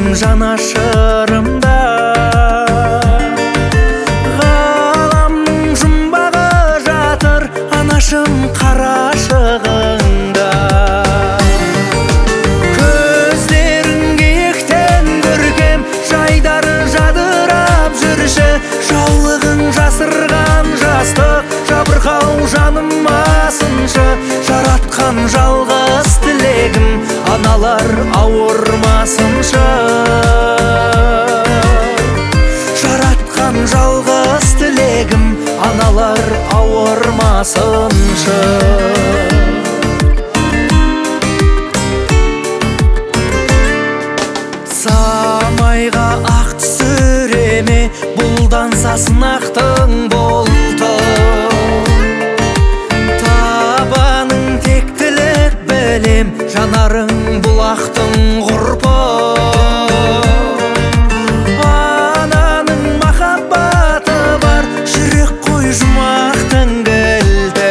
жанашырымда. Ғаламның жұмбағы жатыр анашым қарашығыңда. Көздерің киіктен көркем, жайдары жадырап жүрші. Жаулығың жасырған жастық, жабырқау жаным асыншы. Жаратқан жалғыз тілегім, аналар ауырмасыншы. Жаратқан жалғыз тілегім, аналар ауырмасыншы. Самайға ақ түсіреме, бұлданса сынақтың болты. Табаның тектілік білем, жанарың бұлақтың ғұрпы. Ананың махаббаты бар, жүрек қой жұмақтың кілті.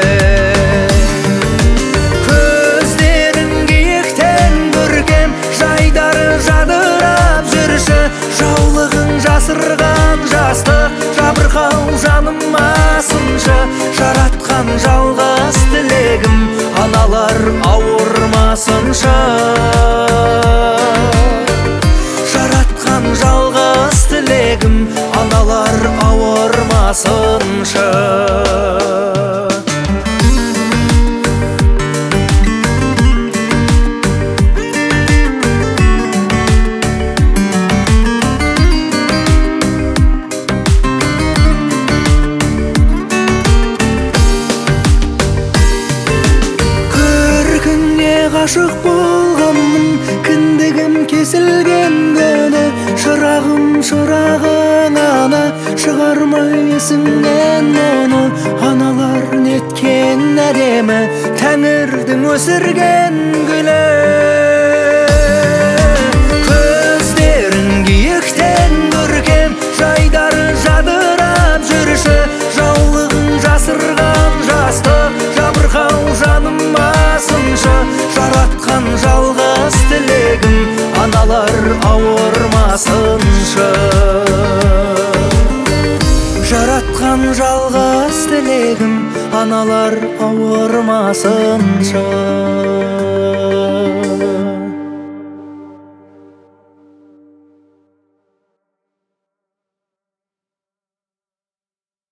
Көздерің киіктен көркем, жайдары жадырап жүрші. Жаулығың жасырған жастық, жабырқау жаным асыншы. Жаратқан жалғыз тілегім, аналар ауырмасыншы. Жаратқан жалғыз тілегім, аналар ауырмасыншы. Ғашық болғанмын, кіндігім кесілген күні. Шырағым ана, шығармай есіңнен оны. Аналар неткен әдемі, Тәңірдің өсірген гүлі. Көздерің киіктен көркем, жайдары жадырап жүрші. Жаулығың жасырған жастық, жабырқау жаным асыншы. Жаратқан жалғыз тілегім, аналар ауырмасыншы. Жаратқан жалғыз тілегім, аналар ауырмасыншы.